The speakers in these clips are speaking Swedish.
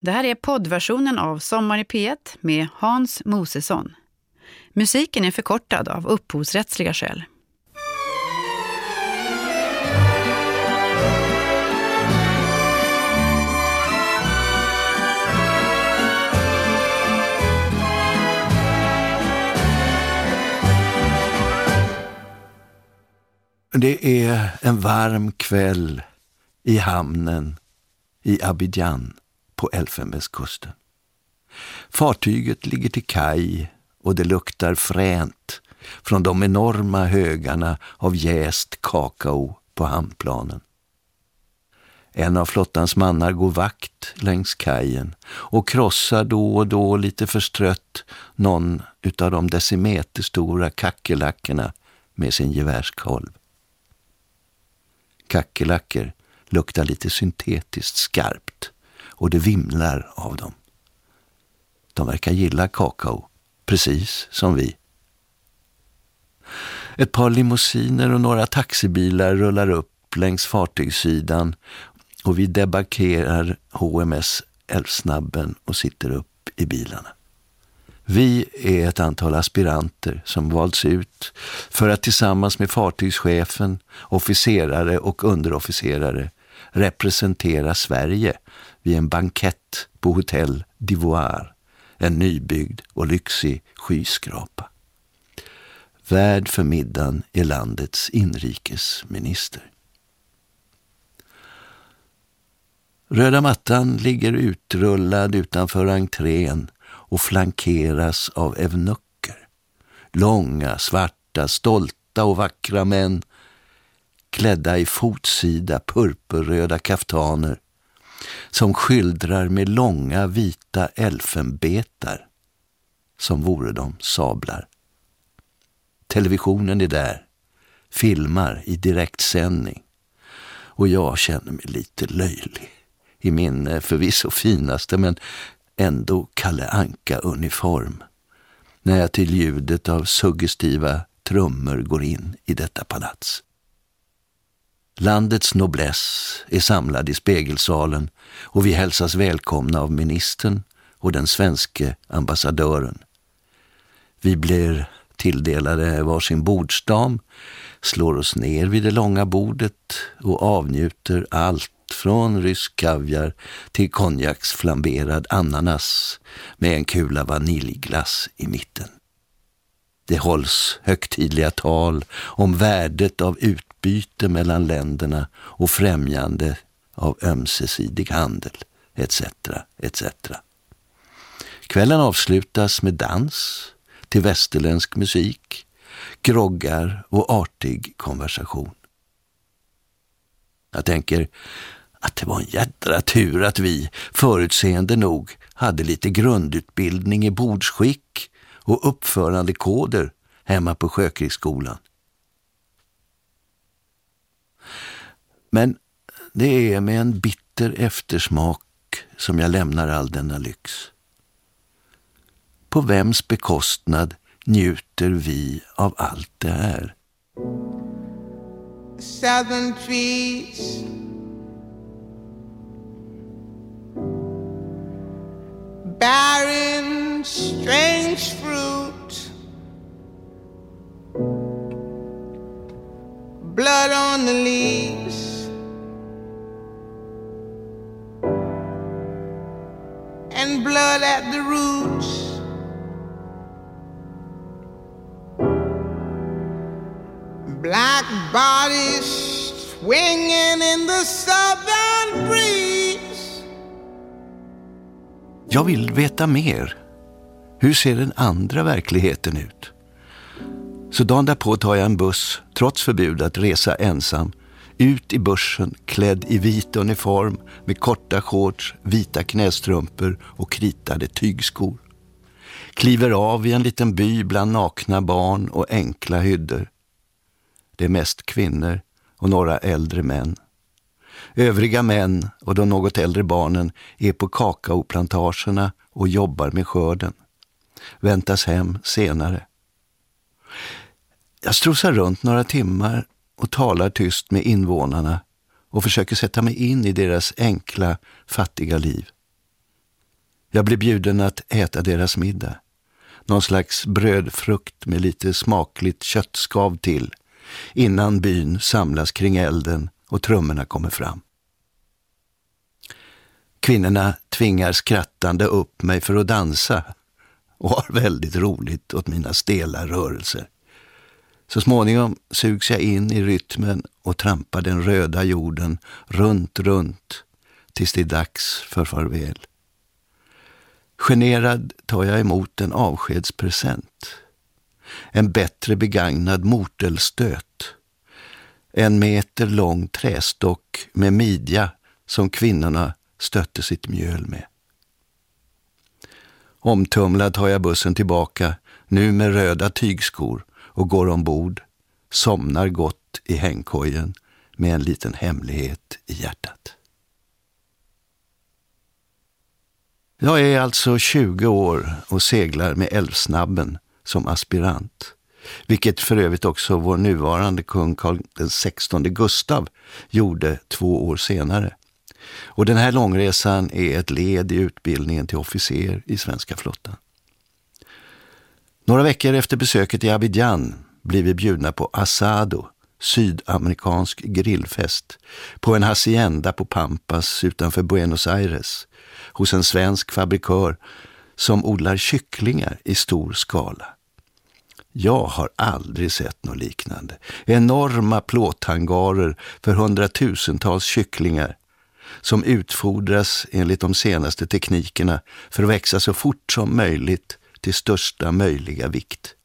Det här är poddversionen av Sommar i P1 med Hans Mosesson. Musiken är förkortad av upphovsrättsliga skäl. Det är en varm kväll i hamnen i Abidjan på Elfenbenskusten. Fartyget ligger till kaj och det luktar fränt från de enorma högarna av jäst kakao på hamnplanen. En av flottans mannar går vakt längs kajen och krossar då och då lite förstrött någon utav de decimeterstora kackerlackorna med sin gevärskolv. Kackerlackor luktar lite syntetiskt skarpt och det vimlar av dem. De verkar gilla kakao, precis som vi. Ett par limousiner och några taxibilar rullar upp längs fartygssidan och vi debarkerar HMS Älvsnabben och sitter upp i bilarna. Vi är ett antal aspiranter som valts ut för att tillsammans med fartygschefen, officerare och underofficerare representera Sverige vid en bankett på Hotell d'Ivoire, en nybyggd och lyxig skyskrapa. Värd för middagen är landets inrikesminister. Röda mattan ligger utrullad utanför entrén och flankeras av evnucker. Långa, svarta, stolta och vackra män klädda i fotsida purpurröda kaftaner som skildrar med långa vita elfenbetar som vore de sablar. Televisionen är där, filmar i direktsändning och jag känner mig lite löjlig i min förvisso finaste men ändå Kalle Anka-uniform när jag till ljudet av suggestiva trummor går in i detta palats. Landets nobless är samlad i spegelsalen och vi hälsas välkomna av ministern och den svenske ambassadören. Vi blir tilldelade varsin bordsdam, slår oss ner vid det långa bordet och avnjuter allt från rysk kaviar till konjaksflamberad ananas med en kula vaniljglass i mitten. Det hålls högtidliga tal om värdet av utbyte mellan länderna och främjande av ömsesidig handel, etc. etc. Kvällen avslutas med dans till västerländsk musik, groggar och artig konversation. Jag tänker att det var en jädra tur att vi, förutseende nog, hade lite grundutbildning i bordsskick och uppförandekoder hemma på Sjökrigsskolan. Men det är med en bitter eftersmak som jag lämnar all denna lyx. På vems bekostnad njuter vi av allt det här? Southern trees, bearing strange fruit, blood on the leaves, and blood at the roots. Black bodies swinging in the southern breeze. Jag vill veta mer. Hur ser den andra verkligheten ut? Så dagen därpå tar jag en buss, trots förbud att resa ensam, ut i börsen klädd i vit uniform med korta shorts, vita knästrumpor och kritade tygskor. Kliver av i en liten by bland nakna barn och enkla hyddor. Det är mest kvinnor och några äldre män. Övriga män och de något äldre barnen är på kakaoplantagerna och jobbar med skörden. Väntas hem senare. Jag strosar runt några timmar och talar tyst med invånarna och försöker sätta mig in i deras enkla, fattiga liv. Jag blev bjuden att äta deras middag. Någon slags brödfrukt med lite smakligt köttskav till, innan byn samlas kring elden och trummorna kommer fram. Kvinnorna tvingar skrattande upp mig för att dansa och har väldigt roligt åt mina stela rörelser. Så småningom sugs jag in i rytmen och trampar den röda jorden runt tills det är dags för farväl. Generad tar jag emot en avskedspresent. En bättre begagnad mortelstöt. 1 meter lång trästock med midja som kvinnorna stötte sitt mjöl med. Omtumlad tar jag bussen tillbaka, nu med röda tygskor, och går ombord, somnar gott i hängkojen med en liten hemlighet i hjärtat. Jag är alltså 20 år och seglar med Älvsnabben som aspirant, vilket för övrigt också vår nuvarande kung Karl XVI Gustav gjorde 2 år senare. Och den här långresan är ett led i utbildningen till officer i svenska flottan. Några veckor efter besöket i Abidjan blir vi bjudna på asado, sydamerikansk grillfest, på en hacienda på Pampas utanför Buenos Aires, hos en svensk fabrikör som odlar kycklingar i stor skala. Jag har aldrig sett något liknande. Enorma plåthangarer för 100,000-tals kycklingar som utfodras enligt de senaste teknikerna för att växa så fort som möjligt till största möjliga vikt.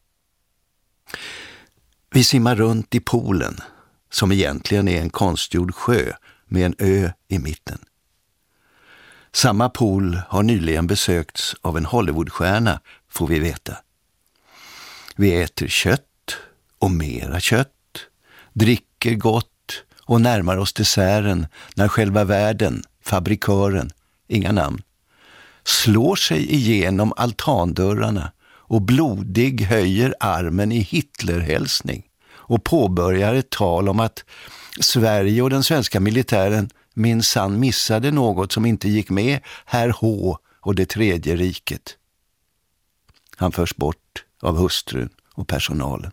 Vi simmar runt i poolen, som egentligen är en konstgjord sjö med en ö i mitten. Samma pool har nyligen besökts av en Hollywoodstjärna, får vi veta. Vi äter kött och mera kött, dricker gott och närmar oss desserten när själva världen, fabrikören, inga namn, slår sig igenom altandörrarna och blodig höjer armen i Hitlerhälsning och påbörjar ett tal om att Sverige och den svenska militären minsann missade något som inte gick med herr H och det tredje riket. Han förs bort av hustrun och personalen.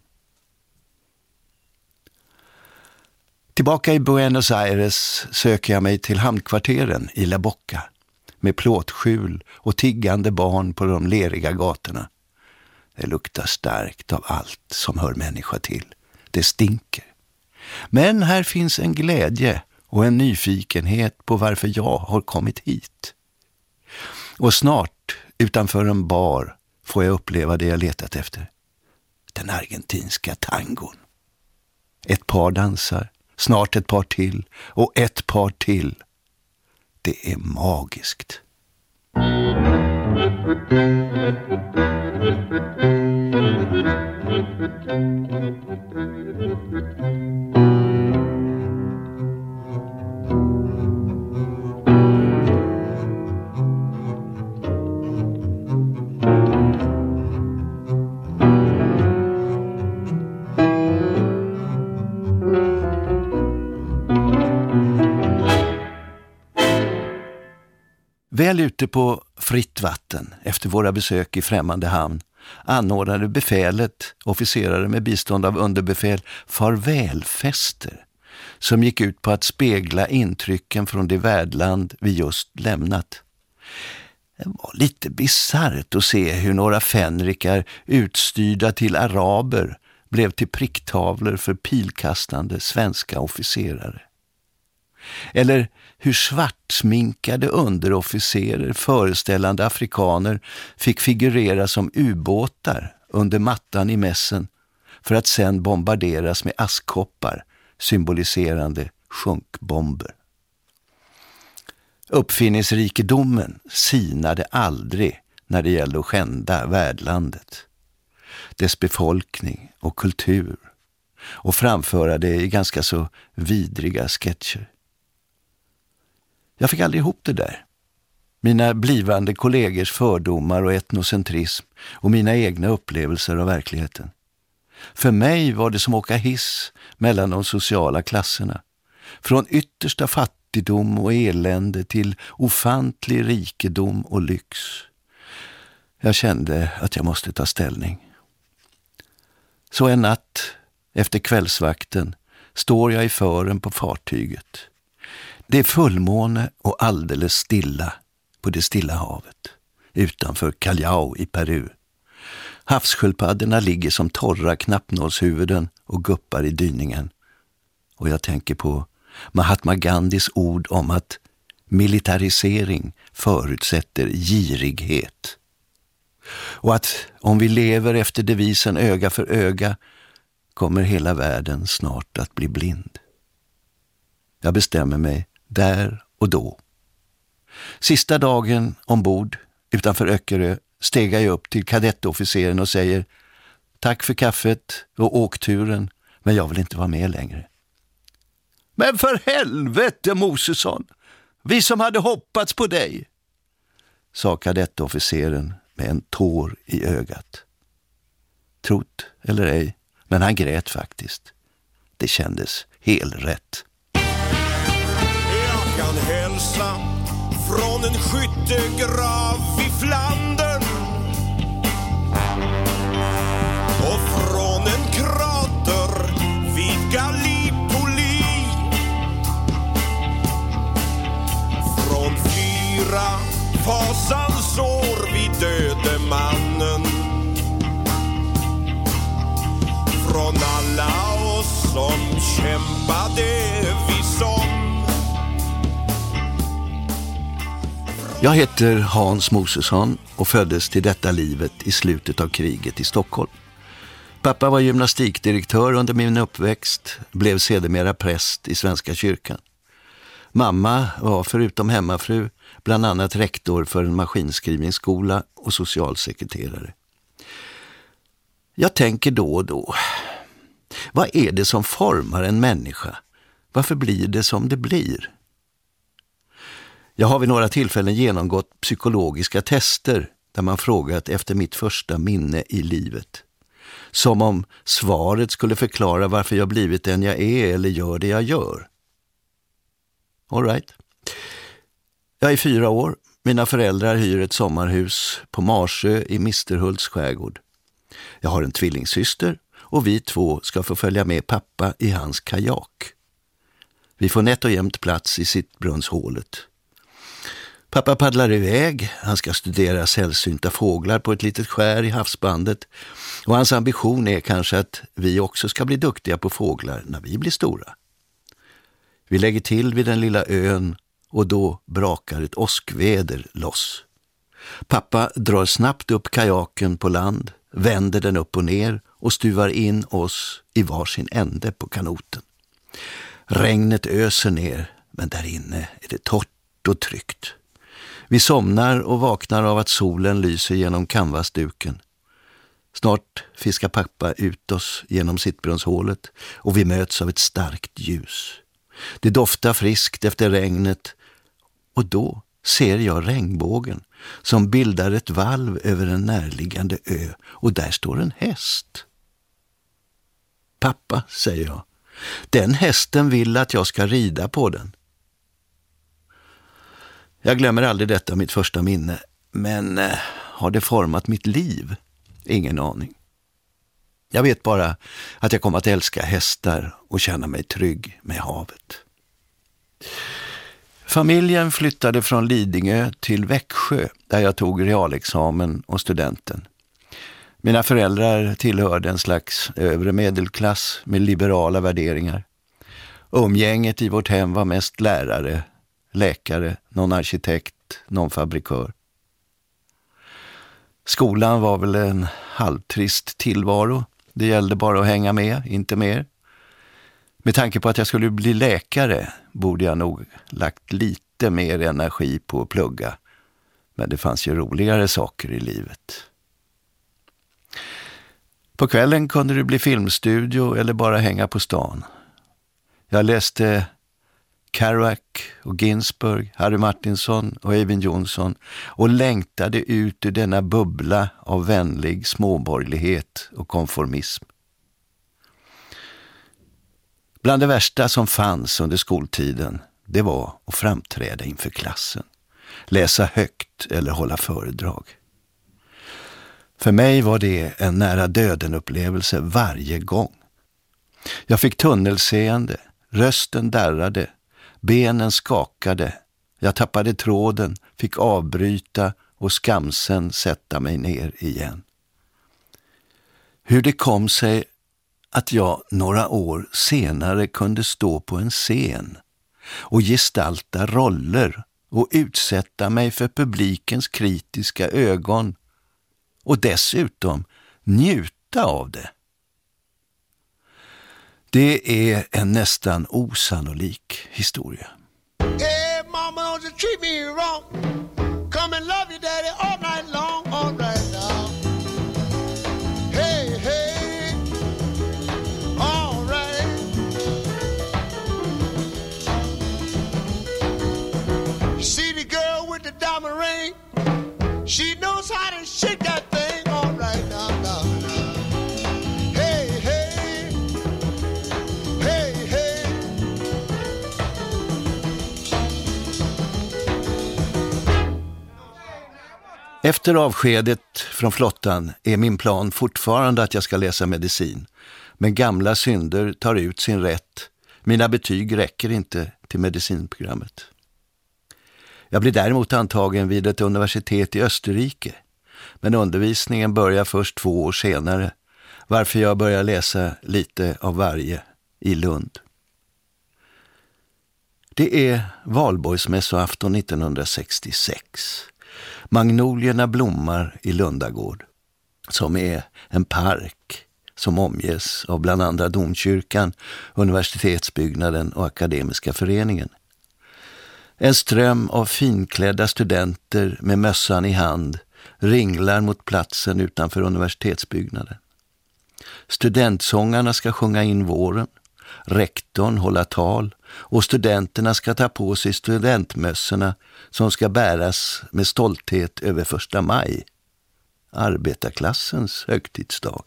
Tillbaka i Buenos Aires söker jag mig till hamnkvarteren i La Boca med plåtskjul och tiggande barn på de leriga gatorna. Det luktar starkt av allt som hör människa till. Det stinker. Men här finns en glädje och en nyfikenhet på varför jag har kommit hit. Och snart, utanför en bar, får jag uppleva det jag letat efter. Den argentinska tangon. Ett par dansar, snart ett par till och ett par till. Det är magiskt. Väl ute på fritt vatten efter våra besök i främmande hamn anordnade befälet, officerare med bistånd av underbefäl, farvälfester som gick ut på att spegla intrycken från det värdland vi just lämnat. Det var lite bisarrt att se hur några fänrikar utstyrda till araber blev till pricktavlor för pilkastande svenska officerare. Eller hur svartsminkade underofficerer föreställande afrikaner fick figurera som ubåtar under mattan i mässen för att sen bombarderas med askkoppar symboliserande sjunkbomber. Uppfinningsrikedomen sinade aldrig när det gällde att skända värdlandet, dess befolkning och kultur och framföra det i ganska så vidriga sketcher. Jag fick aldrig ihop det där. Mina blivande kollegers fördomar och etnocentrism och mina egna upplevelser av verkligheten. För mig var det som åka hiss mellan de sociala klasserna. Från yttersta fattiga fattigdom och elände till ofantlig rikedom och lyx. Jag kände att jag måste ta ställning. Så en natt efter kvällsvakten står jag i fören på fartyget. Det är fullmåne och alldeles stilla på det stilla havet utanför Callao i Peru. Havssköldpaddorna ligger som torra knappnålshuvuden och guppar i dyningen. Och jag tänker på Mahatma Gandhis ord om att militarisering förutsätter girighet. Och att om vi lever efter devisen öga för öga kommer hela världen snart att bli blind. Jag bestämmer mig där och då. Sista dagen ombord utanför Öckerö stegar jag upp till kadettofficeren och säger: tack för kaffet och åkturen, men jag vill inte vara med längre. Men för helvete, Mosesson! Vi som hade hoppats på dig, sa kadettofficeren med en tår i ögat. Trott eller ej, men han grät faktiskt. Det kändes helt rätt. Jag kan hälsa från en skyttegrav i Flandern och från en krater vid Gallipoli, från 4 fasansår vid döde mannen, från alla oss som kämpade vid som. Jag heter Hans Mosesson och föddes till detta livet i slutet av kriget i Stockholm. Pappa var gymnastikdirektör under min uppväxt, blev sedermera präst i Svenska kyrkan. Mamma var förutom hemmafru bland annat rektor för en maskinskrivningsskola och socialsekreterare. Jag tänker då och då, vad är det som formar en människa? Varför blir det som det blir? Jag har vid några tillfällen genomgått psykologiska tester där man frågat efter mitt första minne i livet. Som om svaret skulle förklara varför jag blivit den jag är eller gör det jag gör. All right. Jag är 4 år. Mina föräldrar hyr ett sommarhus på Marsö i Misterhults skärgård. Jag har en tvillingsyster och vi 2 ska få följa med pappa i hans kajak. Vi får nätt och jämnt plats i sittbrunnshålet. Pappa paddlar iväg, han ska studera sällsynta fåglar på ett litet skär i havsbandet och hans ambition är kanske att vi också ska bli duktiga på fåglar när vi blir stora. Vi lägger till vid den lilla ön och då brakar ett åskväder loss. Pappa drar snabbt upp kajaken på land, vänder den upp och ner och stuvar in oss i varsin ände på kanoten. Regnet öser ner, men där inne är det torrt och tryggt. Vi somnar och vaknar av att solen lyser genom canvasduken. Snart fiskar pappa ut oss genom sittbrunnshålet och vi möts av ett starkt ljus. Det doftar friskt efter regnet och då ser jag regnbågen som bildar ett valv över en närliggande ö och där står en häst. Pappa, säger jag, den hästen vill att jag ska rida på den. Jag glömmer aldrig detta, mitt första minne, men har det format mitt liv? Ingen aning. Jag vet bara att jag kommer att älska hästar och känna mig trygg med havet. Familjen flyttade från Lidingö till Växjö där jag tog realexamen och studenten. Mina föräldrar tillhörde en slags övre medelklass med liberala värderingar. Umgänget i vårt hem var mest lärare, läkare, någon arkitekt, någon fabrikör. Skolan var väl en halvtrist tillvaro. Det gällde bara att hänga med, inte mer. Med tanke på att jag skulle bli läkare borde jag nog lagt lite mer energi på att plugga. Men det fanns ju roligare saker i livet. På kvällen kunde det bli filmstudio eller bara hänga på stan. Jag läste Kerouac och Ginsberg, Harry Martinson och Eyvind Johnson och längtade ut ur denna bubbla av vänlig småborgerlighet och konformism. Bland det värsta som fanns under skoltiden, det var att framträda inför klassen, läsa högt eller hålla föredrag. För mig var det en nära döden upplevelse varje gång. Jag fick tunnelseende, rösten darrade, benen skakade, jag tappade tråden, fick avbryta och skamsen sätta mig ner igen. Hur det kom sig att jag några år senare kunde stå på en scen och gestalta roller och utsätta mig för publikens kritiska ögon och dessutom njuta av det. Det är en nästan osannolik historia. Hey, mama, don't you treat me wrong. Come and love your daddy all night long, all right now. Hey, hey, all right. You see the girl with the diamond ring? She knows how to shake that thing, all right now, now. Hey, hey, hey, hey. Efter avskedet från flottan är min plan fortfarande att jag ska läsa medicin. Men gamla synder tar ut sin rätt. Mina betyg räcker inte till medicinprogrammet. Jag blir däremot antagen vid ett universitet i Österrike. Men undervisningen börjar först 2 år senare. Varför jag börjar läsa lite av varje i Lund. Det är valborgsmässoafton 1966. Magnolierna blommar i Lundagård, som är en park som omges av bland andra domkyrkan, universitetsbyggnaden och akademiska föreningen. En ström av finklädda studenter med mössan i hand ringlar mot platsen utanför universitetsbyggnaden. Studentsångarna ska sjunga in våren, rektorn hålla tal och studenterna ska ta på sig studentmössorna som ska bäras med stolthet över 1 maj, arbetarklassens högtidsdag.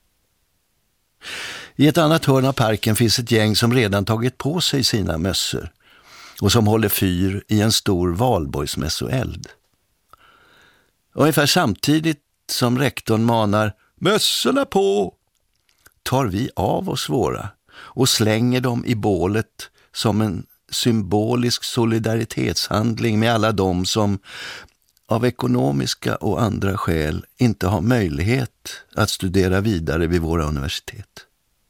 I ett annat hörn av parken finns ett gäng som redan tagit på sig sina mössor och som håller fyr i en stor valborgsmässoeld. Ungefär samtidigt som rektorn manar "mössorna på!" tar vi av oss våra och slänger dem i bålet som en symbolisk solidaritetshandling med alla de som av ekonomiska och andra skäl inte har möjlighet att studera vidare vid våra universitet.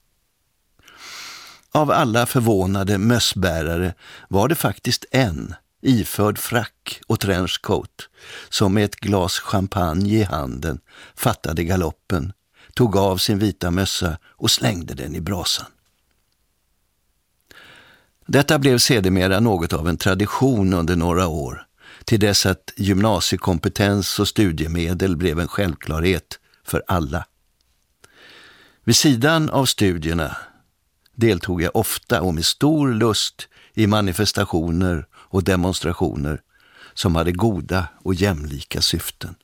Av alla förvånade mössbärare var det faktiskt en, iförd frack och trenchcoat, som med ett glas champagne i handen fattade galoppen, tog av sin vita mössa och slängde den i brasan. Detta blev sedermera något av en tradition under några år, till dess att gymnasiekompetens och studiemedel blev en självklarhet för alla. Vid sidan av studierna deltog jag ofta och med stor lust i manifestationer och demonstrationer som hade goda och jämlika syften.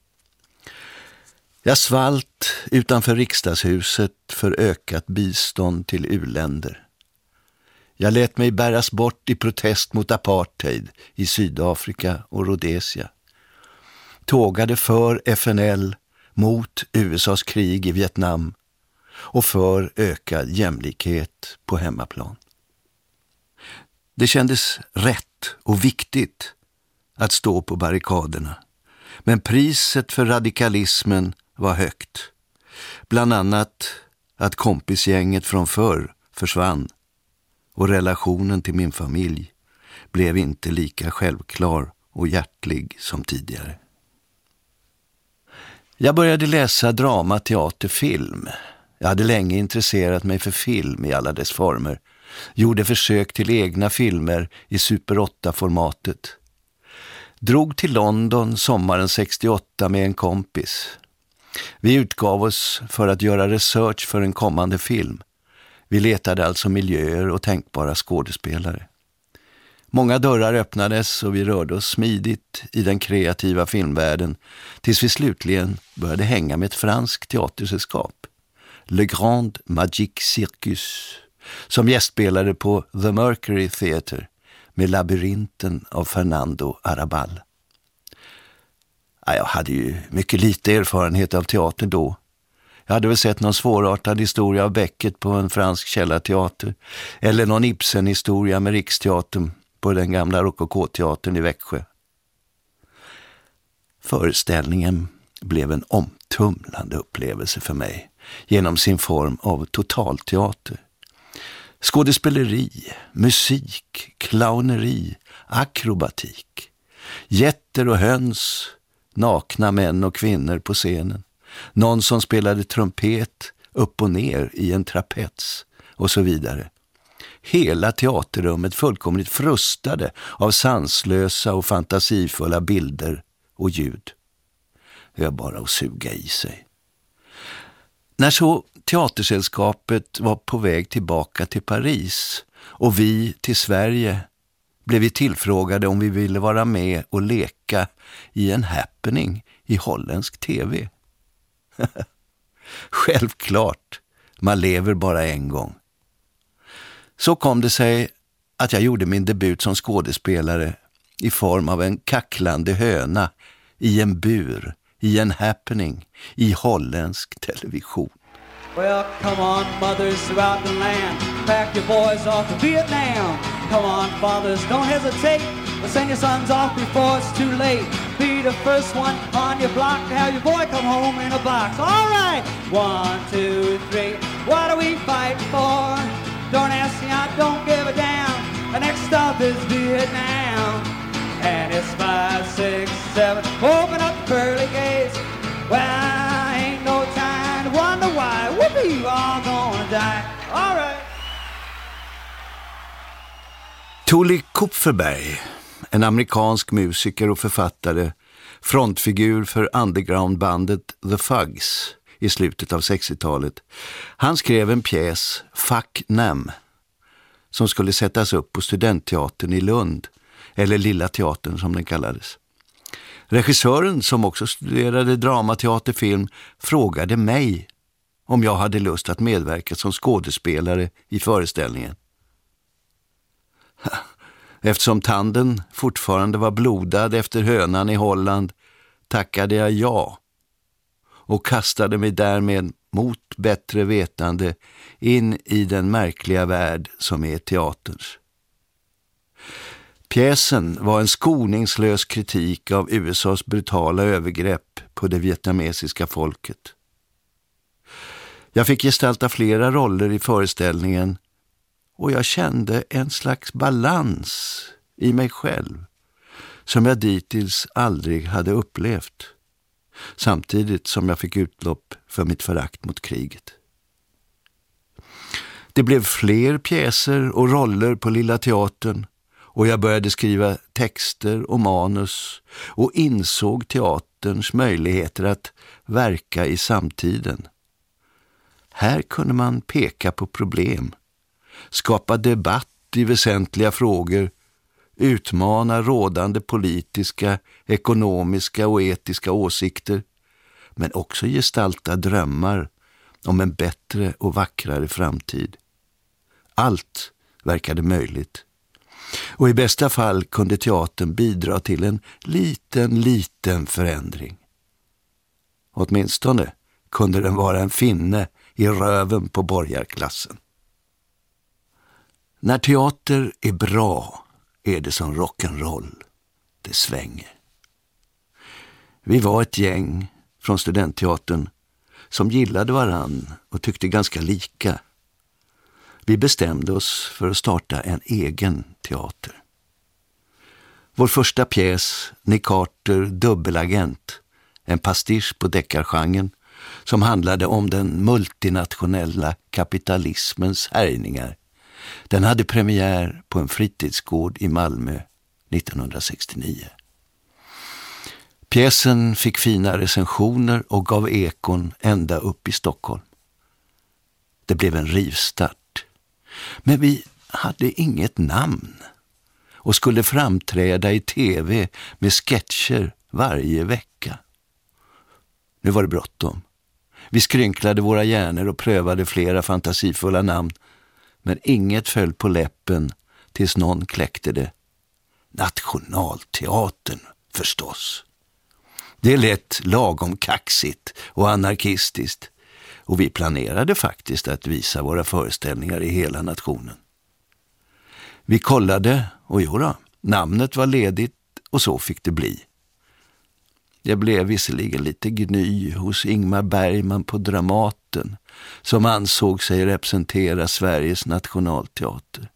Jag svalt utanför riksdagshuset för ökat bistånd till u-länder. Jag lät mig bäras bort i protest mot apartheid i Sydafrika och Rhodesia. Tågade för FNL mot USAs krig i Vietnam och för ökad jämlikhet på hemmaplan. Det kändes rätt och viktigt att stå på barrikaderna, men priset för radikalismen var högt. Bland annat att kompisgänget från förr försvann och relationen till min familj blev inte lika självklar och hjärtlig som tidigare. Jag började läsa drama, teater, film. Jag hade länge intresserat mig för film i alla dess former. Gjorde försök till egna filmer i Super 8-formatet. Drog till London sommaren 68 med en kompis. Vi utgav oss för att göra research för en kommande film. Vi letade alltså miljöer och tänkbara skådespelare. Många dörrar öppnades och vi rörde oss smidigt i den kreativa filmvärlden tills vi slutligen började hänga med ett franskt teatersällskap, Le Grand Magique Circus, som gästspelade på The Mercury Theatre med Labyrinten av Fernando Arrabal. Jag hade ju mycket lite erfarenhet av teater då. Jag hade väl sett någon svårartad historia av Beckett på en fransk källarteater eller någon Ibsen-historia med Riksteatern på den gamla Rokoko-teatern i Växjö. Föreställningen blev en omtumlande upplevelse för mig genom sin form av totalteater. Skådespeleri, musik, clowneri, akrobatik, jätter och höns, nakna män och kvinnor på scenen, någon som spelade trumpet upp och ner i en trapets och så vidare. Hela teaterrummet fullkomligt frustade av sanslösa och fantasifulla bilder och ljud. Det var bara att suga i sig. När så teatersällskapet var på väg tillbaka till Paris och vi till Sverige blev vi tillfrågade om vi ville vara med och leka i en happening i holländsk tv. Självklart, man lever bara en gång. Så kom det sig att jag gjorde min debut som skådespelare i form av en kacklande höna i en bur, i en happening, i holländsk television. Well, come on, mothers throughout the land, pack your boys off to Vietnam. Come on, fathers, don't hesitate, but send your sons off before it's too late. Be the first one on your block to have your boy come home in a box. All right, 1, 2, 3, what are we fighting for? Don't ask me, I don't give a damn. The next stop is Vietnam. And it's 5, 6, 7, open up the pearly gates. Well, ain't no time to wonder why. Whoopee, you all gonna die. All right. Tully Kupferberg, en amerikansk musiker och författare, frontfigur för undergroundbandet The Fugs i slutet av 60-talet. Han skrev en pjäs, Fuck Nam, som skulle sättas upp på studentteatern i Lund, eller Lilla teatern som den kallades. Regissören, som också studerade dramateaterfilm, frågade mig om jag hade lust att medverka som skådespelare i föreställningen. Eftersom tanden fortfarande var blodad efter hönan i Holland tackade jag ja och kastade mig därmed mot bättre vetande in i den märkliga värld som är teaterns. Pjäsen var en skoningslös kritik av USAs brutala övergrepp på det vietnamesiska folket. Jag fick gestalta flera roller i föreställningen och jag kände en slags balans i mig själv som jag dittills aldrig hade upplevt, samtidigt som jag fick utlopp för mitt förakt mot kriget. Det blev fler pjäser och roller på Lilla teatern och jag började skriva texter och manus och insåg teaterns möjligheter att verka i samtiden. Här kunde man peka på problem, skapa debatt i väsentliga frågor, utmana rådande politiska, ekonomiska och etiska åsikter, men också gestalta drömmar om en bättre och vackrare framtid. Allt verkade möjligt. Och i bästa fall kunde teatern bidra till en liten förändring. Åtminstone kunde den vara en finne i röven på borgarklassen. När teater är bra är det som rock'n'roll. Det svänger. Vi var ett gäng från studentteatern som gillade varann och tyckte ganska lika. Vi bestämde oss för att starta en egen teater. Vår första pjäs, Nick Carter, dubbelagent, en pastisch på deckargenren som handlade om den multinationella kapitalismens härjningar. Den hade premiär på en fritidsgård i Malmö 1969. Pjäsen fick fina recensioner och gav ekon ända upp i Stockholm. Det blev en rivstart. Men vi hade inget namn och skulle framträda i tv med sketcher varje vecka. Nu var det bråttom. Vi skrynklade våra hjärnor och prövade flera fantasifulla namn, men inget föll på läppen tills någon kläckte det Nationalteatern förstås. Det lät lagom kaxigt och anarkistiskt och vi planerade faktiskt att visa våra föreställningar i hela nationen. Vi kollade och jodå, namnet var ledigt och så fick det bli. Det blev visserligen lite gny hos Ingmar Bergman på Dramaten som ansåg sig representera Sveriges nationalteater.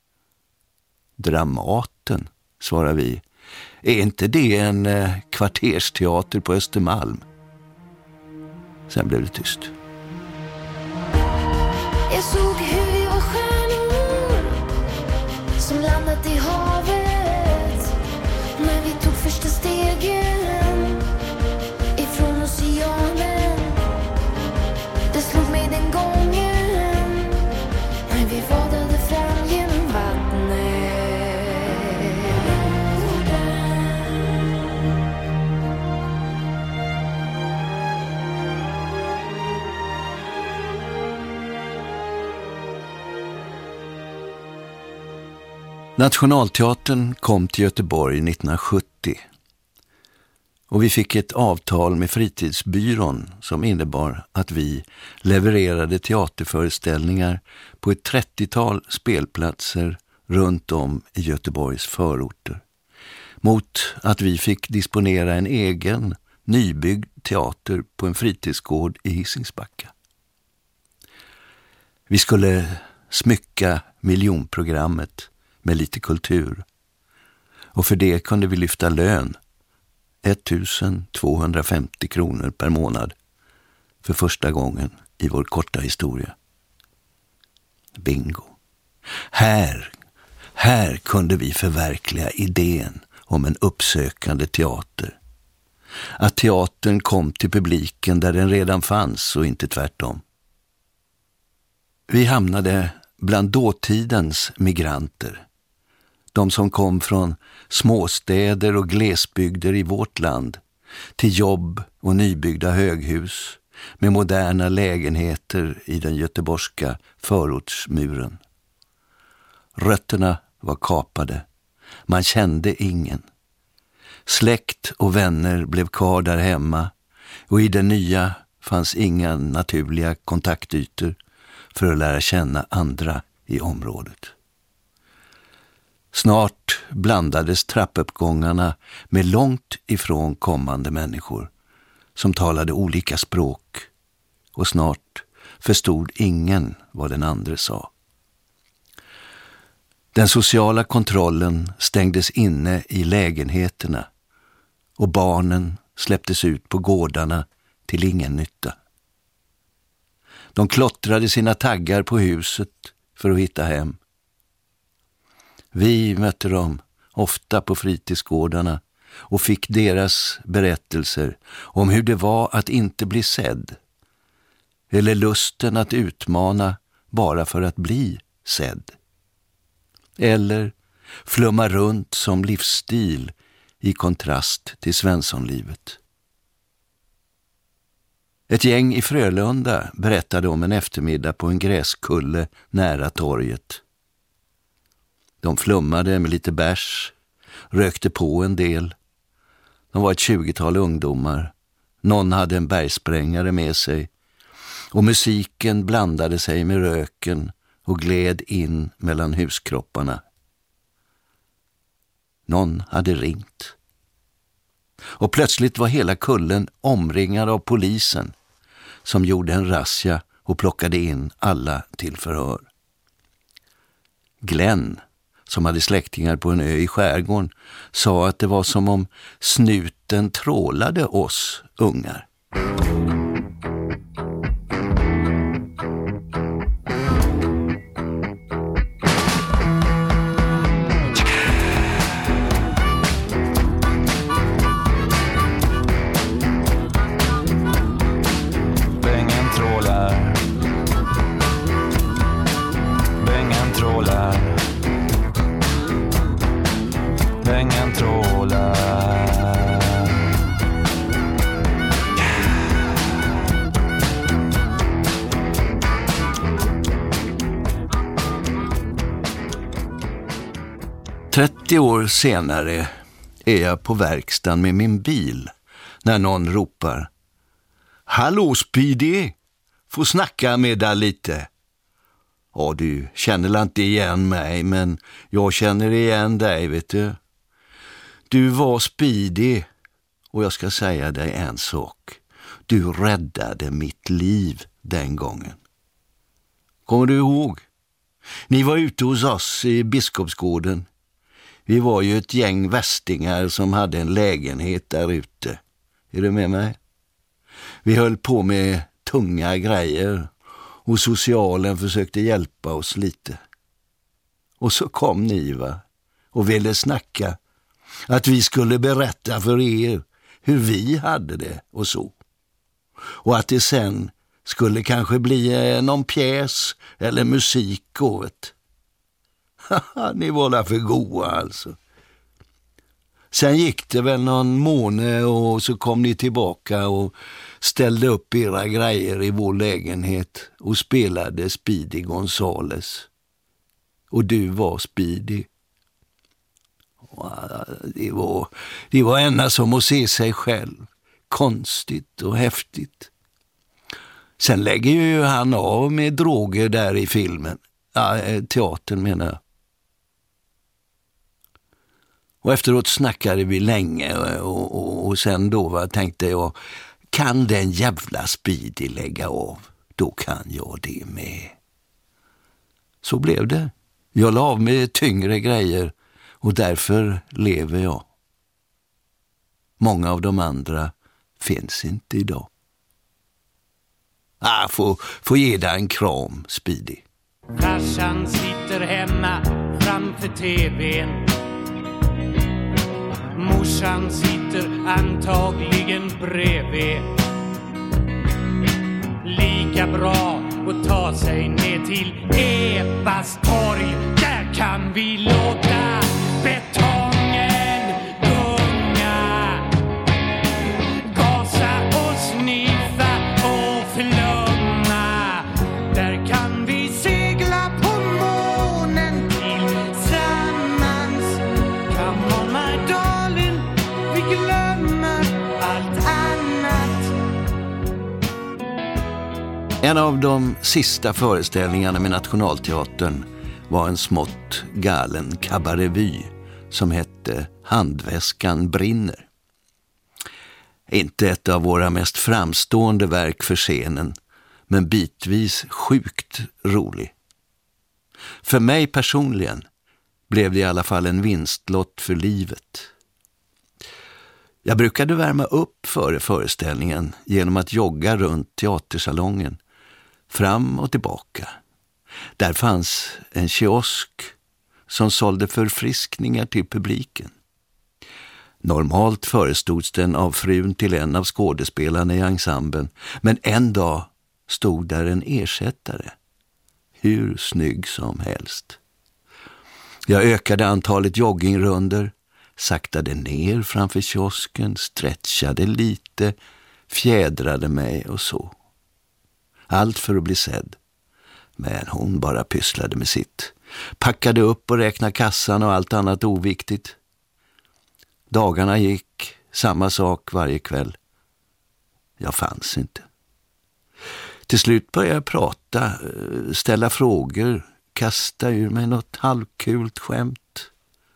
Dramaten, svarar vi. Är inte det en kvartersteater på Östermalm? Sen blev det tyst. Jag såg hur vi var stjärnor som landat i havet när vi tog första stegen ifrån oceanen. Det slog mig den gången när vi vadade fram genom vattnet. Nationalteatern kom till Göteborg 1970 och vi fick ett avtal med Fritidsbyrån som innebar att vi levererade teaterföreställningar på ett 30-tal spelplatser runt om i Göteborgs förorter. Mot att vi fick disponera en egen nybyggd teater på en fritidsgård i Hisingsbacka. Vi skulle smycka miljonprogrammet med lite kultur. Och för det kunde vi lyfta lön 1250 kronor per månad för första gången i vår korta historia. Bingo. Här kunde vi förverkliga idén om en uppsökande teater. Att teatern kom till publiken där den redan fanns och inte tvärtom. Vi hamnade bland dåtidens migranter. De som kom från småstäder och glesbygder i vårt land till jobb och nybyggda höghus med moderna lägenheter i den göteborgska förortsmuren. Rötterna var kapade. Man kände ingen. Släkt och vänner blev kvar där hemma och i den nya fanns inga naturliga kontaktytor för att lära känna andra i området. Snart blandades trappuppgångarna med långt ifrån kommande människor som talade olika språk och snart förstod ingen vad den andra sa. Den sociala kontrollen stängdes inne i lägenheterna och barnen släpptes ut på gårdarna till ingen nytta. De klottrade sina taggar på huset för att hitta hem. Vi mötte dem ofta på fritidsgårdarna och fick deras berättelser om hur det var att inte bli sedd eller lusten att utmana bara för att bli sedd. Eller flumma runt som livsstil i kontrast till Svenssonlivet. Ett gäng i Frölunda berättade om en eftermiddag på en gräskulle nära torget. De flummade med lite bärs, rökte på en del. De var ett 20-tal ungdomar. Någon hade en bergsprängare med sig. Och musiken blandade sig med röken och gled in mellan huskropparna. Någon hade ringt. Och plötsligt var hela kullen omringad av polisen som gjorde en razzia och plockade in alla till förhör. Glenn, som hade släktingar på en ö i skärgården, sa att det var som om snuten trålade oss ungar. 30 år senare är jag på verkstaden med min bil när någon ropar: "Hallå Speedy, får snacka med dig lite." Ja, du känner inte igen mig, men jag känner igen dig, vet du. Du var Speedy, och jag ska säga dig en sak. Du räddade mitt liv den gången. Kommer du ihåg? Ni var ute hos oss i Biskopsgården. Vi var ju ett gäng västingar som hade en lägenhet där ute. Är du med mig? Vi höll på med tunga grejer och socialen försökte hjälpa oss lite. Och så kom ni, va? Och ville snacka. Att vi skulle berätta för er hur vi hade det och så. Och att det sen skulle kanske bli någon pjäs eller musik och vet. Ni var där för goa alltså. Sen gick det väl någon månad och så kom ni tillbaka och ställde upp era grejer i vår lägenhet och spelade Speedy Gonzales. Och du var Speedy. Det var ena som att se sig själv. Konstigt och häftigt. Sen lägger ju han av med droger där i filmen. Ja, teatern menar jag. Och efteråt snackade vi länge och sen då tänkte jag, kan den jävla Speedy lägga av, då kan jag det med. Så blev det. Jag la av med tyngre grejer och därför lever jag. Många av de andra finns inte idag. Får ge dig en kram, Speedy. Farsan sitter hemma framför tvn. Morsan sitter antagligen bredvid. Lika bra att ta sig ner till Ebas torg. Där kan vi låta betongen gunga. Gasa och sniffa och flumma. Där kan vi segla på månen tillsammans. Come on my darling, vi glömmer allt annat. En av de sista föreställningarna med Nationalteatern var en smått galen kabarevy som hette Handväskan brinner. Inte ett av våra mest framstående verk för scenen, men bitvis sjukt rolig. För mig personligen blev det i alla fall en vinstlott för livet. Jag brukade värma upp före föreställningen genom att jogga runt teatersalongen, fram och tillbaka. Där fanns en kiosk som sålde förfriskningar till publiken. Normalt förestods den av frun till en av skådespelarna i ensemblen, men en dag stod där en ersättare, hur snygg som helst. Jag ökade antalet joggingrunder, saktade ner framför kiosken, stretchade lite, fjädrade mig och så. Allt för att bli sedd. Men hon bara pysslade med sitt. Packade upp och räknade kassan och allt annat oviktigt. Dagarna gick, samma sak varje kväll. Jag fanns inte. Till slut började jag prata, ställa frågor, kasta ur mig något halvkult skämt.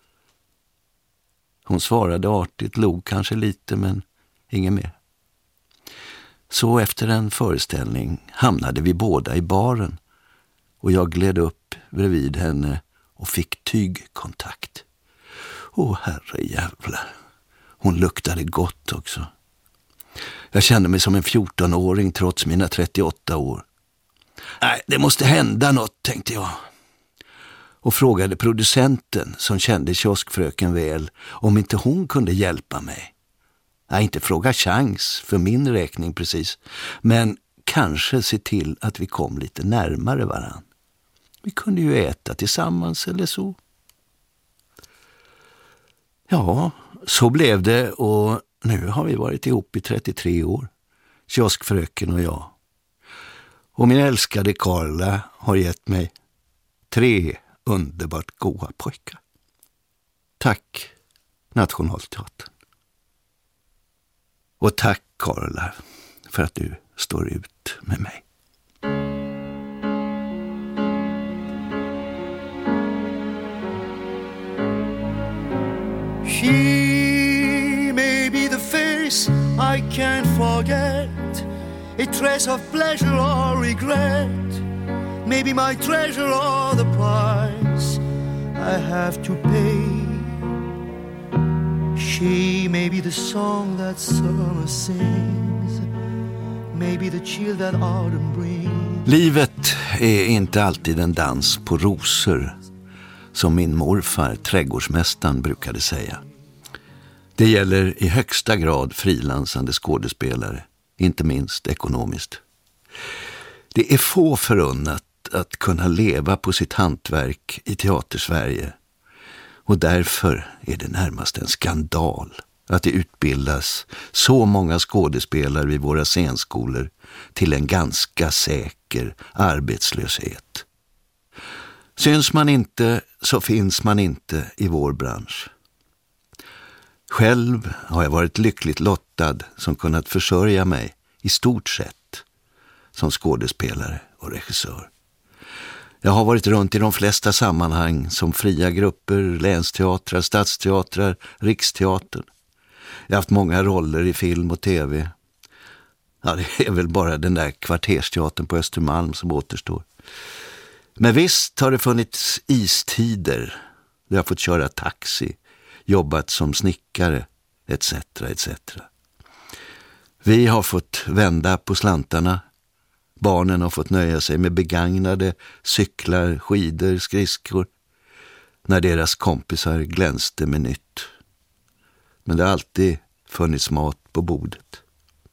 Hon svarade artigt, log kanske lite, men inget mer. Så efter en föreställning hamnade vi båda i baren och jag gled upp bredvid henne och fick tygkontakt. Herrejävlar. Hon luktade gott också. Jag kände mig som en 14-åring trots mina 38 år. Nej, det måste hända något, tänkte jag. Och frågade producenten som kände kioskfröken väl om inte hon kunde hjälpa mig. Nej, inte fråga chans för min räkning precis, men kanske se till att vi kom lite närmare varann. Vi kunde ju äta tillsammans eller så. Ja, så blev det och nu har vi varit ihop i 33 år, kioskfröken och jag. Och min älskade Carla har gett mig 3 underbart goda pojkar. Tack Nationalteatern. Och tack Karla för att du står ut med mig. She may be the face I can't forget, a trace of pleasure or regret, maybe my treasure or the price I have to pay. She may be the song that summer sings, maybe the chill that autumn brings. Livet är inte alltid en dans på rosor, som min morfar, trädgårdsmästaren, brukade säga. Det gäller i högsta grad frilansande skådespelare, inte minst ekonomiskt. Det är få förunnat att kunna leva på sitt hantverk i Teatersverige, och därför är det närmast en skandal att det utbildas så många skådespelare vid våra scenskolor till en ganska säker arbetslöshet. Syns man inte så finns man inte i vår bransch. Själv har jag varit lyckligt lottad som kunnat försörja mig i stort sett som skådespelare och regissör. Jag har varit runt i de flesta sammanhang som fria grupper, länsteatrar, stadsteatrar, Riksteatern. Jag har haft många roller i film och tv. Ja, det är väl bara den där kvartersteatern på Östermalm som återstår. Men visst har det funnits istider. Jag har fått köra taxi, jobbat som snickare, etc. etc. Vi har fått vända på slantarna. Barnen har fått nöja sig med begagnade cyklar, skidor, skridskor när deras kompisar glänste med nytt. Men det har alltid funnits mat på bordet.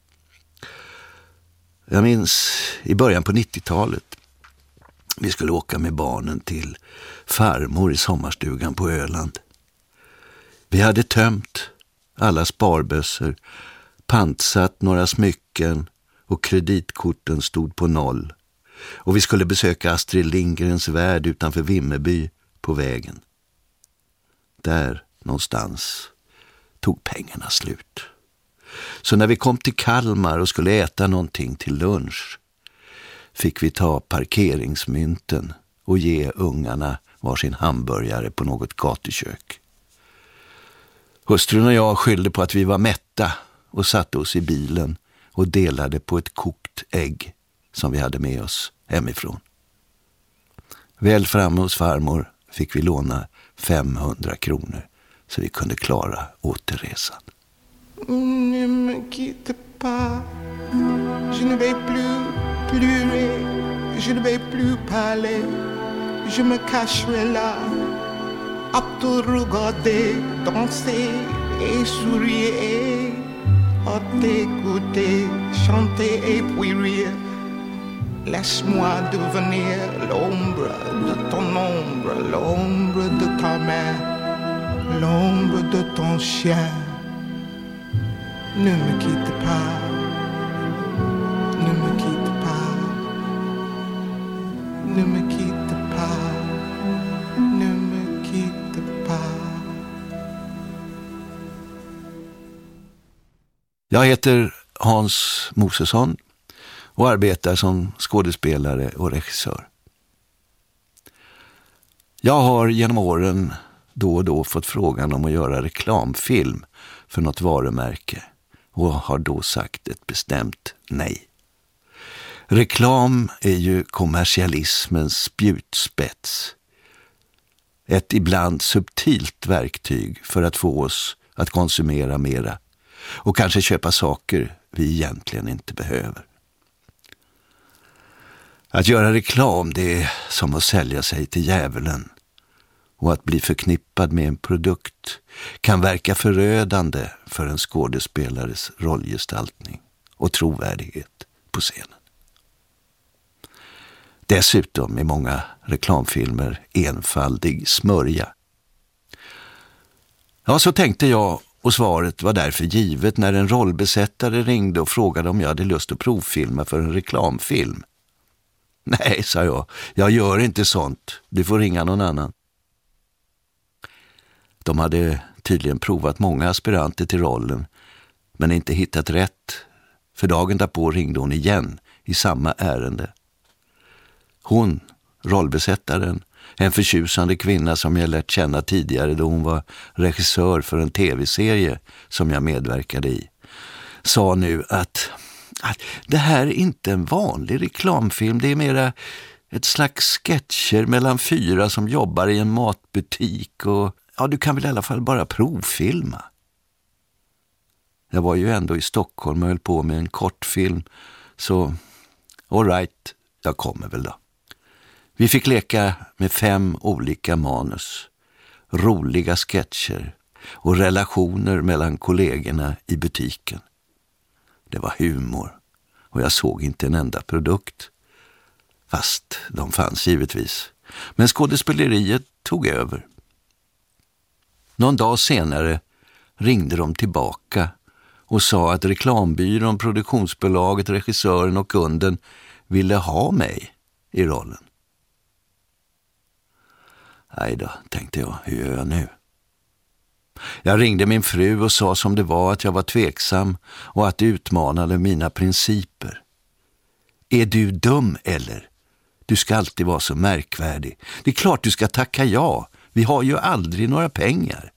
Jag minns i början på 90-talet. Vi skulle åka med barnen till farmor i sommarstugan på Öland. Vi hade tömt alla sparbössor, pantsatt några smycken och kreditkorten stod på 0. Och vi skulle besöka Astrid Lindgrens värld utanför Vimmerby på vägen. Där någonstans tog pengarna slut. Så när vi kom till Kalmar och skulle äta någonting till lunch fick vi ta parkeringsmynten och ge ungarna varsin hamburgare på något gatukök. Hustrun och jag skyllde på att vi var mätta och satte oss i bilen och delade på ett kokt ägg som vi hade med oss hemifrån. Väl framme hos farmor fick vi låna 500 kronor så vi kunde klara återresan. Ne me quitte pas, je ne vais plus pleurer, je ne vais plus parler, je me cacherai là, à te regarder, danser et sourire, à t'écouter, chanter et puis rire. Laisse-moi devenir l'ombre de ton ombre, l'ombre de ta main, l'ombre de ton chien. Ne me quitte pas, ne me quitte pas, ne me quitte pas, ne me quitte pas. Jag heter Hans Mosesson och arbetar som skådespelare och regissör. Jag har genom åren då och då fått frågan om att göra reklamfilm för något varumärke och har då sagt ett bestämt nej. Reklam är ju kommersialismens spjutspets. Ett ibland subtilt verktyg för att få oss att konsumera mera och kanske köpa saker vi egentligen inte behöver. Att göra reklam, det är som att sälja sig till djävulen. Och att bli förknippad med en produkt kan verka förödande för en skådespelares rollgestaltning och trovärdighet på scenen. Dessutom är många reklamfilmer enfaldig smörja. Ja, så tänkte jag, och svaret var därför givet när en rollbesättare ringde och frågade om jag hade lust att provfilma för en reklamfilm. Nej, sa jag gör inte sånt. Du får ringa någon annan. De hade tydligen provat många aspiranter till rollen men inte hittat rätt. För dagen därpå ringde hon igen i samma ärende. Hon, rollbesättaren, en förtjusande kvinna som jag lärt känna tidigare då hon var regissör för en tv-serie som jag medverkade i, sa nu att det här är inte en vanlig reklamfilm, det är mera ett slags sketcher mellan 4 som jobbar i en matbutik och du kan väl i alla fall bara provfilma. Jag var ju ändå i Stockholm och höll på med en kortfilm, så all right, jag kommer väl då. Vi fick leka med 5 olika manus, roliga sketcher och relationer mellan kollegorna i butiken. Det var humor och jag såg inte en enda produkt. Fast de fanns givetvis. Men skådespeleriet tog över. Någon dag senare ringde de tillbaka och sa att reklambyrån, produktionsbolaget, regissören och kunden ville ha mig i rollen. Nej då, tänkte jag, hur gör jag nu? Jag ringde min fru och sa som det var att jag var tveksam och att det utmanade mina principer. Är du dum eller? Du ska alltid vara så märkvärdig. Det är klart du ska tacka ja. Vi har ju aldrig några pengar.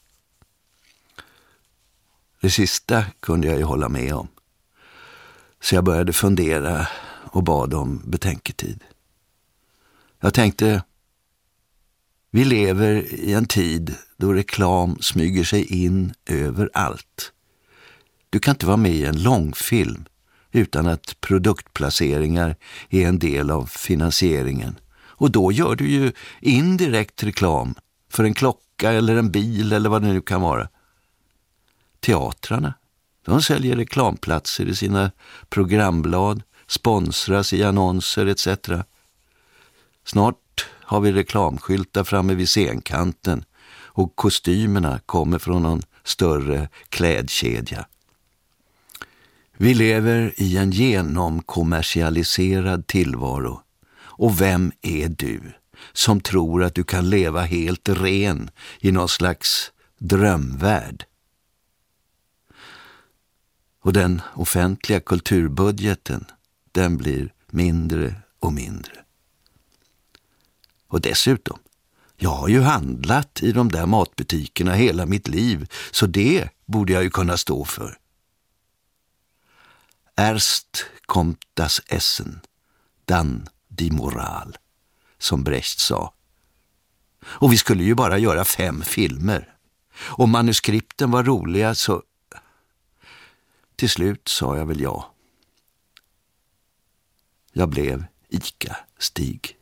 Det sista kunde jag ju hålla med om. Så jag började fundera och bad om betänketid. Jag tänkte, vi lever i en tid då reklam smyger sig in överallt. Du kan inte vara med i en långfilm utan att produktplaceringar är en del av finansieringen. Och då gör du ju indirekt reklam för en klocka eller en bil eller vad det nu kan vara. Teatrarna, de säljer reklamplatser i sina programblad, sponsras i annonser etc. Snart har vi reklamskyltar framme vid scenkanten och kostymerna kommer från någon större klädkedja. Vi lever i en genomkommersialiserad tillvaro. Och vem är du som tror att du kan leva helt ren i någon slags drömvärld? Och den offentliga kulturbudgeten, den blir mindre och mindre. Och dessutom, jag har ju handlat i de där matbutikerna hela mitt liv, så det borde jag ju kunna stå för. Erst kommt das Essen, dann die Moral, som Brecht sa. Och vi skulle ju bara göra 5 filmer. Om manuskripten var roliga så... Till slut sa jag väl ja. Jag blev Ica-Stig.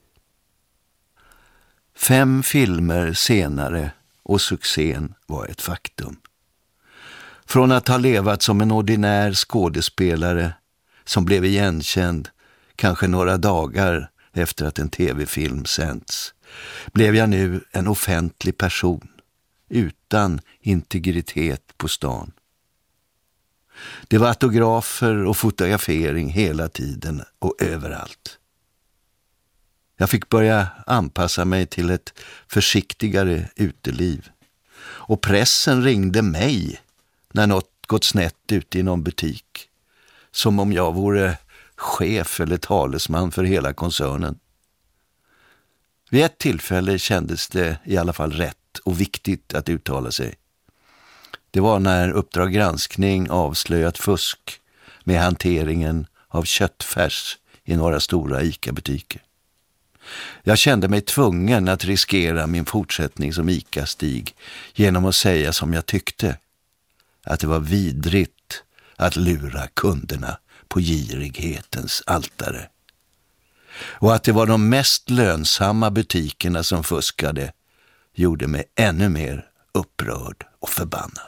5 filmer senare och succén var ett faktum. Från att ha levat som en ordinär skådespelare som blev igenkänd kanske några dagar efter att en tv-film sänds, blev jag nu en offentlig person utan integritet på stan. Det var autografer och fotografering hela tiden och överallt. Jag fick börja anpassa mig till ett försiktigare uteliv. Och pressen ringde mig när något gått snett ute i någon butik. Som om jag vore chef eller talesman för hela koncernen. Vid ett tillfälle kändes det i alla fall rätt och viktigt att uttala sig. Det var när Uppdrag granskning avslöjat fusk med hanteringen av köttfärs i några stora Ica-butiker. Jag kände mig tvungen att riskera min fortsättning som Ica-Stig genom att säga som jag tyckte, att det var vidrigt att lura kunderna på girighetens altare. Och att det var de mest lönsamma butikerna som fuskade gjorde mig ännu mer upprörd och förbannad.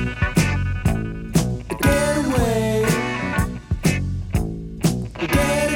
Get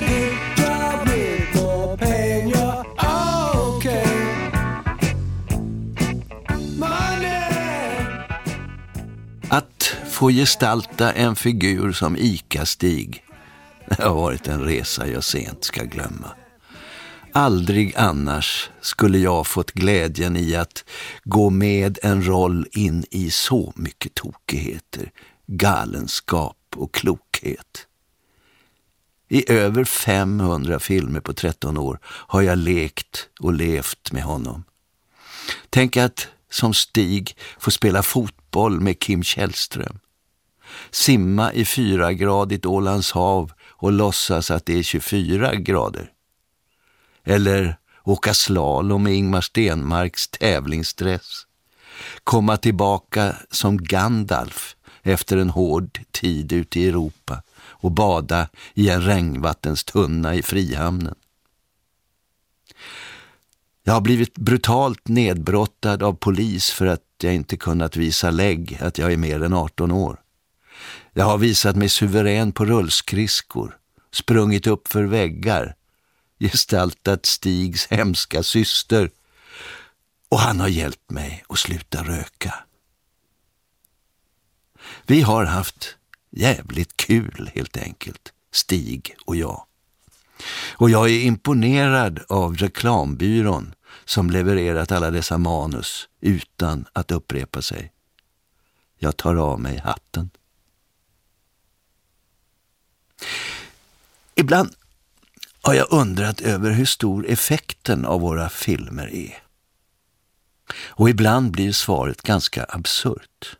få gestalta en figur som Ica-Stig. Det har varit en resa jag sent ska glömma. Aldrig annars skulle jag fått glädjen i att gå med en roll in i så mycket tokigheter, galenskap och klokhet. I över 500 filmer på 13 år har jag lekt och levt med honom. Tänk att som Stig få spela fotboll med Kim Källström. Simma i 4-gradigt Ålands hav och låtsas att det är 24 grader. Eller åka slalom med Ingmar Stenmarks tävlingsdress. Komma tillbaka som Gandalf efter en hård tid ute i Europa och bada i en regnvattenstunna i Frihamnen. Jag har blivit brutalt nedbrottad av polis för att jag inte kunnat visa lägg att jag är mer än 18 år. Jag har visat mig suverän på rullskridskor, sprungit upp för väggar, gestaltat Stigs hemska syster, och han har hjälpt mig att sluta röka. Vi har haft jävligt kul helt enkelt, Stig och jag. Och jag är imponerad av reklambyrån som levererat alla dessa manus utan att upprepa sig. Jag tar av mig hatten. Ibland har jag undrat över hur stor effekten av våra filmer är. Och ibland blir svaret ganska absurt.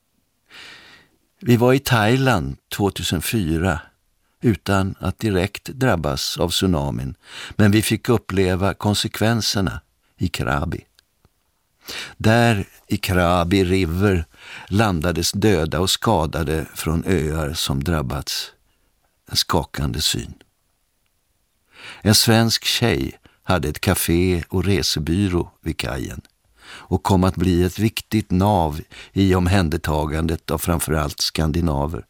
Vi var i Thailand 2004 utan att direkt drabbas av tsunamin, men vi fick uppleva konsekvenserna i Krabi. Där i Krabi River landades döda och skadade från öar som drabbats. En skakande syn. En svensk tjej hade ett café och resebyrå vid kajen och kom att bli ett viktigt nav i omhändertagandet av framförallt skandinaver.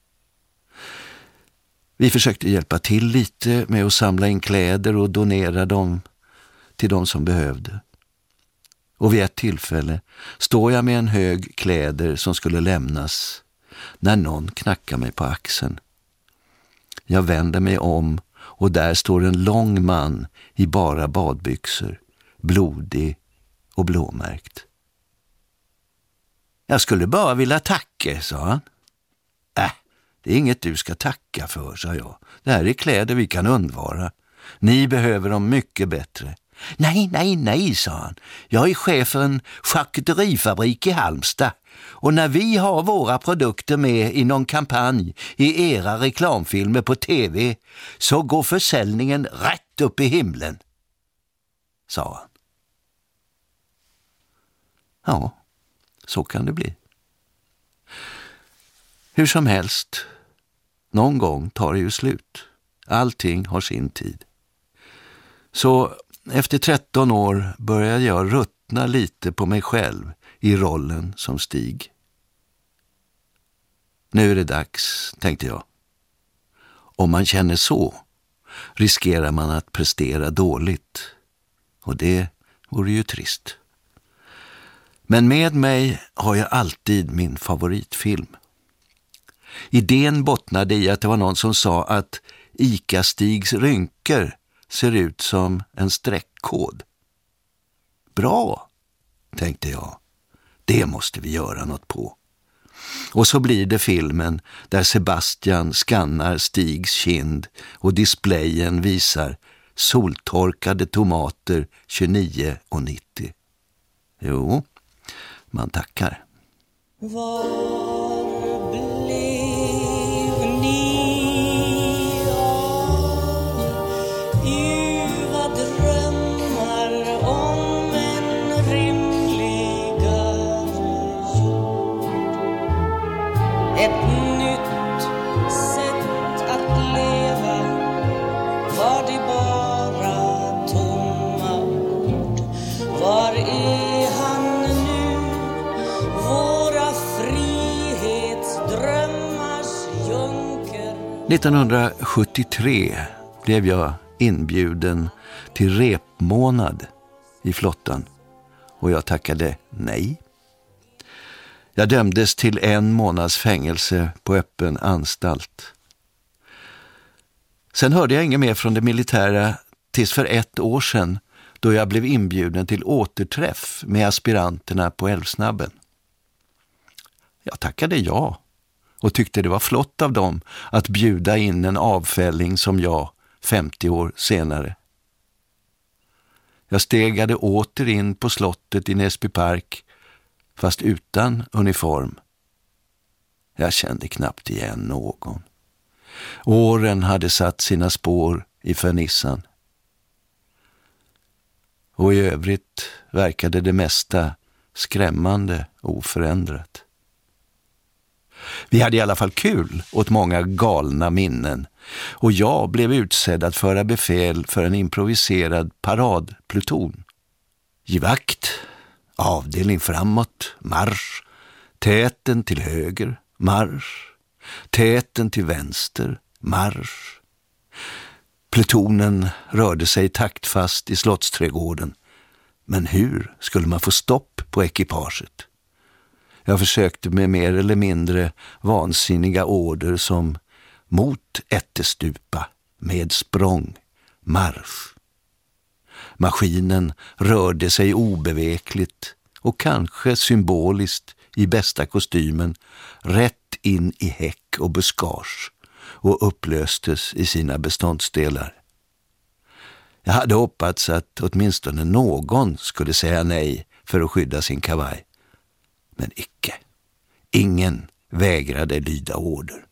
Vi försökte hjälpa till lite med att samla in kläder och donera dem till de som behövde. Och vid ett tillfälle står jag med en hög kläder som skulle lämnas när någon knackar mig på axeln. Jag vänder mig om och där står en lång man i bara badbyxor, blodig och blåmärkt. Jag skulle bara vilja tacka, sa han. Det är inget du ska tacka för, sa jag. Det här är kläder vi kan undvara. Ni behöver dem mycket bättre. Nej, sa han. Jag är chef för en charkuterifabrik i Halmstad. Och när vi har våra produkter med i någon kampanj i era reklamfilmer på tv så går försäljningen rätt upp i himlen, sa han. Ja, så kan det bli. Hur som helst, någon gång tar det ju slut. Allting har sin tid. Så efter 13 år började jag ruttna lite på mig själv i rollen som Stig. Nu är det dags, tänkte jag. Om man känner så riskerar man att prestera dåligt. Och det vore ju trist. Men med mig har jag alltid min favoritfilm. Idén bottnade i att det var någon som sa att Ica-Stigs rynkor ser ut som en streckkod. Bra, tänkte jag. Det måste vi göra något på. Och så blir det filmen där Sebastian skannar Stigs kind och displayen visar soltorkade tomater 29,90. Jo, man tackar. Var blev ni av ljuva drömmar om en rimligare jord? Ett nytt sätt att leva, var det bara tomma ord? Var är han nu, våra frihetsdrömmars junker? 1973 blev jag inbjuden till repmånad i flottan och jag tackade nej. Jag dömdes till 1 månads fängelse på öppen anstalt. Sen hörde jag inget mer från det militära tills för 1 år sedan, då jag blev inbjuden till återträff med aspiranterna på Älvsnabben. Jag tackade ja och tyckte det var flott av dem att bjuda in en avfälling som jag 50 år senare. Jag stegade åter in på slottet i Näsby park, fast utan uniform. Jag kände knappt igen någon. Åren hade satt sina spår i fernissan. Och i övrigt verkade det mesta skrämmande oförändrat. Vi hade i alla fall kul åt många galna minnen, och jag blev utsedd att föra befäl för en improviserad paradpluton. Givakt, avdelning framåt, marsch, täten till höger, marsch, täten till vänster, marsch. Plutonen rörde sig taktfast i slottsträdgården, men hur skulle man få stopp på ekipaget? Jag försökte med mer eller mindre vansinniga order som mot ättestupa, med språng, marsch. Maskinen rörde sig obevekligt och kanske symboliskt i bästa kostymen rätt in i häck och buskage och upplöstes i sina beståndsdelar. Jag hade hoppats att åtminstone någon skulle säga nej för att skydda sin kavaj. Men icke. Ingen vägrade lyda order.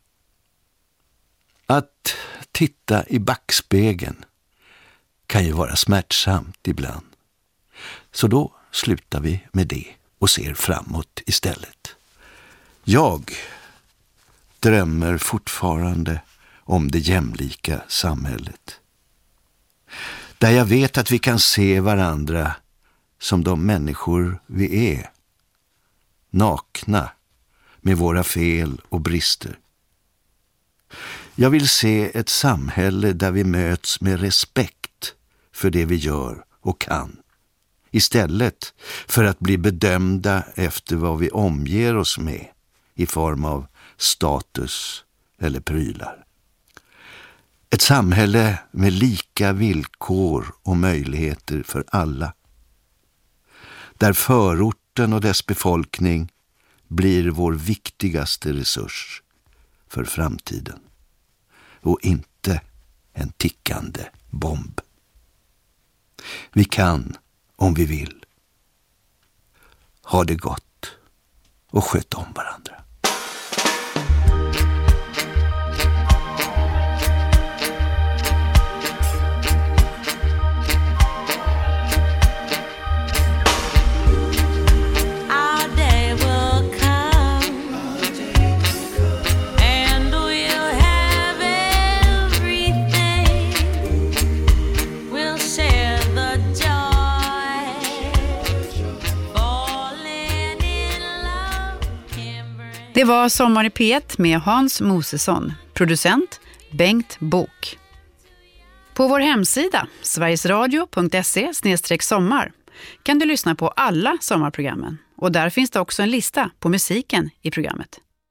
Att titta i backspegeln kan ju vara smärtsamt ibland. Så då slutar vi med det och ser framåt istället. Jag drömmer fortfarande om det jämlika samhället. Där jag vet att vi kan se varandra som de människor vi är. Nakna med våra fel och brister. Jag vill se ett samhälle där vi möts med respekt för det vi gör och kan. Istället för att bli bedömda efter vad vi omger oss med i form av status eller prylar. Ett samhälle med lika villkor och möjligheter för alla. Där förorten och dess befolkning blir vår viktigaste resurs för framtiden. Och inte en tickande bomb. Vi kan, om vi vill. Ha det gott och sköt om varandra. Det var Sommar i P1 med Hans Mosesson, producent Bengt Bok. På vår hemsida sverigesradio.se/sommar kan du lyssna på alla sommarprogrammen, och där finns det också en lista på musiken i programmet.